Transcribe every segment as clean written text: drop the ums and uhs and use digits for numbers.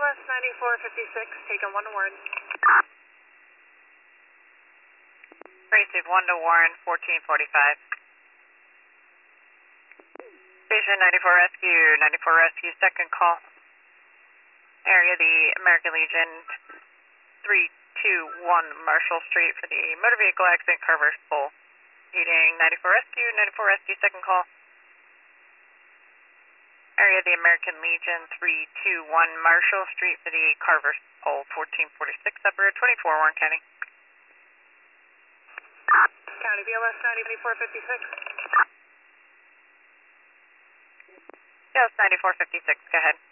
BLS 9456, taken 1 to Warren. Received 1 to Warren, 1445. Station 94 Rescue, 94 Rescue, second call. Area the American Legion 321 Marshall Street for the motor vehicle accident, Carver's Pole. Meeting 94 Rescue, 94 Rescue, second call. Area the American Legion 321 Marshall Street for the Carver's Pole, 1446, upper 24, Warren County. County BLS 9456. Yes, 9456, go ahead.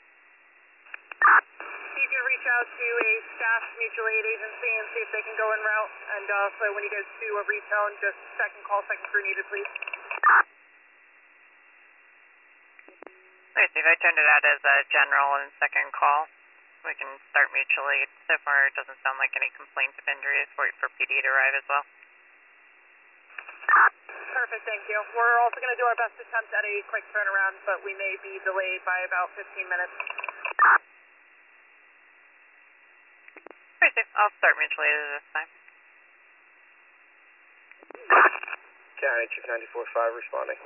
See if you reach out to a staff mutual aid agency and see if they can go en route. And so when you get to a retone, just second call, second crew needed, please. Let me see if I turned it out as a general and second call. We can start mutual aid. So far, it doesn't sound like any complaints of injuries. Wait for PD to arrive as well. Perfect, thank you. We're also going to do our best attempt at a quick turnaround, but we may be delayed by about 15 minutes. Pretty safe. I'll start mutual aid this time. County Chief 94-5 responding.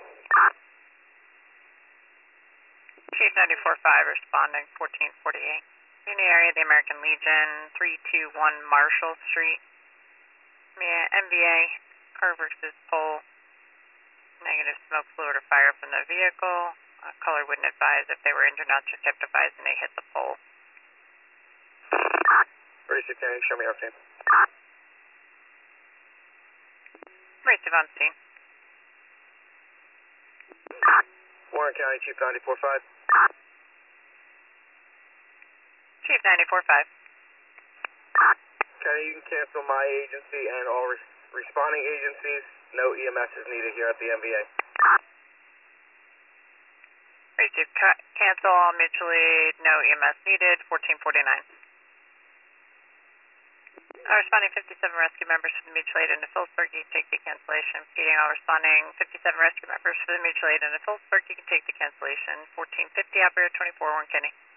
Chief 94-5 responding, 1448. In the area of the American Legion, 321 Marshall Street. MVA, Carver's Pole. Negative smoke, fluid, or fire from the vehicle. Caller wouldn't advise if they were injured, not just kept advised and they hit the pole. 36 County, show me our team. Receive on scene. Warren County Chief 94-5. Chief 94-5. County, you can cancel my agency and all responding agencies. No EMS is needed here at the MVA. Receive. Cancel all mutual aid. No EMS needed. 1449. Responding 57 rescue members for the mutual aid into Phillipsburg. You can take the cancellation. Feeding all responding 57 rescue members for the mutual aid into Phillipsburg. You can take the cancellation. 1450 operator 24 Warren County.